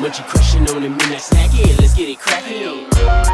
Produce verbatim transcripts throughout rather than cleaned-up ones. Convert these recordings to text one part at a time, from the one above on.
Munchie crushing on the midnight snack, yeah, let's get it crackin'.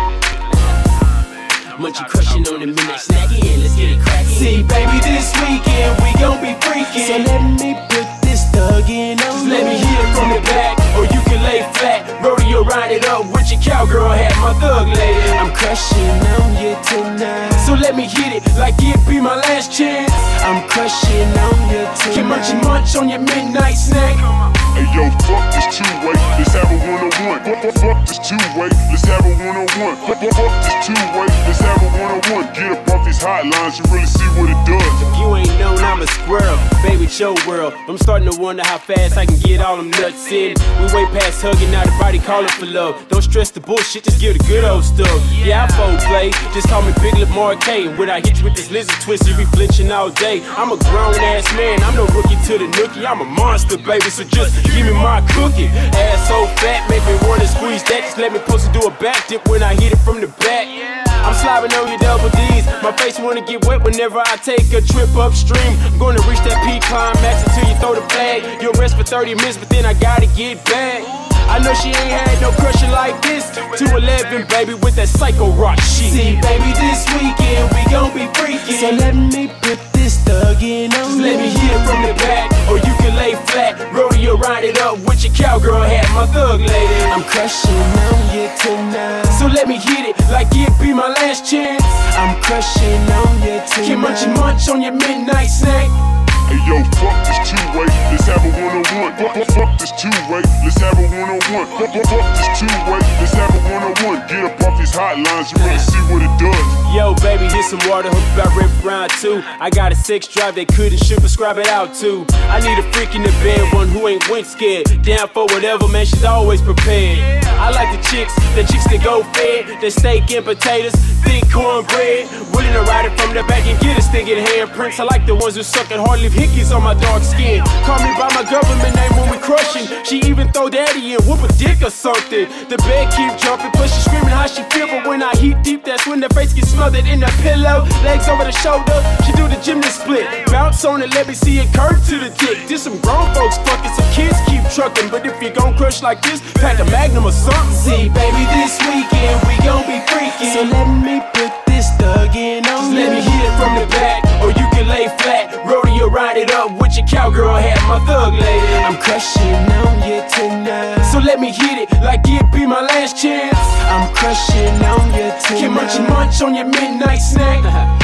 Munchie crushing on the midnight snack, yeah, let's get it crackin'. See, baby, this weekend we gon' be freakin'. So let me put this thuggin' on. Just let me hit it from the back, or you can lay flat. Rodeo ride it up with your cowgirl hat, my thug lady. I'm crushing on you tonight. So let me hit it like it be my last chance. I'm crushing on you tonight. Can Munchie munch on your midnight snack? Hey yo, fuck this two-way, let's have a one-on-one. Fuck, fuck this two-way, let's have a one-on-one. Fuck, fuck this two-way, let's have a one-on-one. Get up off these hotlines, you really see what it does. If you ain't known, I'm a squirrel, baby, it's your world. I'm starting to wonder how fast I can get all them nuts in. We way past hugging, now the body calling for love. Don't stress the bullshit, just give the good old stuff. Yeah, I fold play, just call me Big Lamar K. When I hit you with this lizard twist, you be flinching all day. I'm a grown-ass man, I'm no rookie to the nookie. I'm a monster, baby, so just give me my cookie. Ass so fat, make me wanna squeeze that. Just let me post and do a back dip when I hit it from the back. I'm slobbing on your double D's. My face wanna get wet whenever I take a trip upstream. I'm gonna reach that peak climax until you throw the flag. You'll rest for thirty minutes, but then I gotta get back. I know she ain't had no crusher like this. two eleven, baby, with that psycho rock shit. See, baby, this weekend we gon' be freakin'. So let me put this thuggin' on. Just let me hit it from the back, or you can lay flat. Rodeo ride it up with your cowgirl hat, my thug lady. I'm crushing on you tonight. So let me hit it like it be my last chance. I'm crushing on you tonight. Can Munchie munch on your midnight snack? Hey yo, fuck this two-way, let's have a one-on-one. Fuck, fuck, fuck this two-way, let's have a one-on-one. Fuck, fuck, fuck this two-way, let's have a one-on-one. Get up off these hotlines, you really see what it does. Yo, baby, here's some water, hope about ready for round two. I got a sex drive they could and should prescribe it out to. I need a freak in the bed, one who ain't went scared. Down for whatever, man, she's always prepared. I like the chicks, the chicks that go fed, the steak and potatoes, thick cornbread. Willing to ride it from the back and get a stinking handprints. I like the ones who suck and hardly leave hickeys on my dark skin. Call me by my government name when we crushing. She even throw daddy in, whoop a dick or something. The bed keep jumping, plus she screaming how she feel. But when I heat deep, that's when the face gets smothered in the pillow. Legs over the shoulder, she do the gymnast split. Bounce on it, let me see it curve to the dick. This some grown folks fucking, some kids keep trucking. But if you gon' crush like this, pack a Magnum or something. See, baby, this weekend we gon' be freaking. So let me put this thuggin' on. Just let me hit it from the back, or you can lay flat. Rodeo ride it up with your cowgirl hat, my thug lady. I'm crushing on you tonight. So let me hit it like it be my last chance. I'm crushing on you tonight. Can Munchie munch on your midnight snack?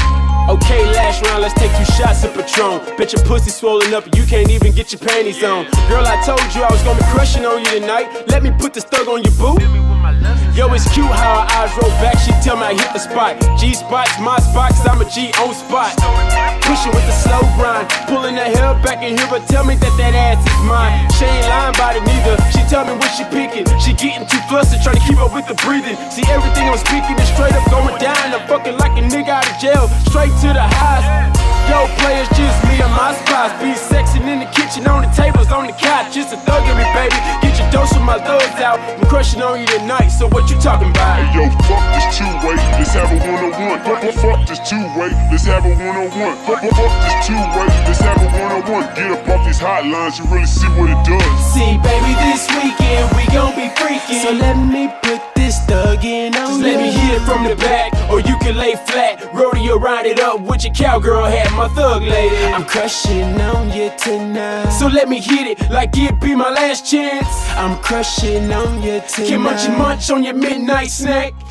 Okay, last round, let's take two shots of Patron. Bet your pussy swollen up, you can't even get your panties on. Girl, I told you I was gonna be crushing on you tonight. Let me put this thug on your boo. Yo, it's cute how her eyes roll back, she tell me I hit the spot. G-spot's my spot, cause I'm a G on spot. Pushing with the slow grind, pulling her hair back in here, but tell me that that ass is mine. She ain't lying about it neither, she tell me what she picking. She getting too flustered, trying to keep up with the breathing. See, everything I'm speaking is straight up going down. I'm fucking like a nigga out of jail, straight to the highs. Yo, players, just me and my spots. Be sexing in the kitchen, on the tables, on the couch. Just a thug in me, baby. Get your dose of my thugs out. I'm crushing on you tonight, so what you talking about? Hey yo, fuck this two-way, let's have a one-on-one. Fuck, fuck, fuck this two-way, let's have a one-on-one. Fuck, fuck, fuck this two-way, let's have a one-on-one. Get up off these hotlines, you really see what it does. See, baby, this weekend we gon' be freaking. So let me put this thuggin' on. Just let me hit it from the back, or you can lay flat. Rodeo ride it up with your cowgirl hat, my thug lady. I'm crushing on you tonight. So let me hit it like it be my last chance. I'm crushing on you tonight. Can Munchie munch on your midnight snack?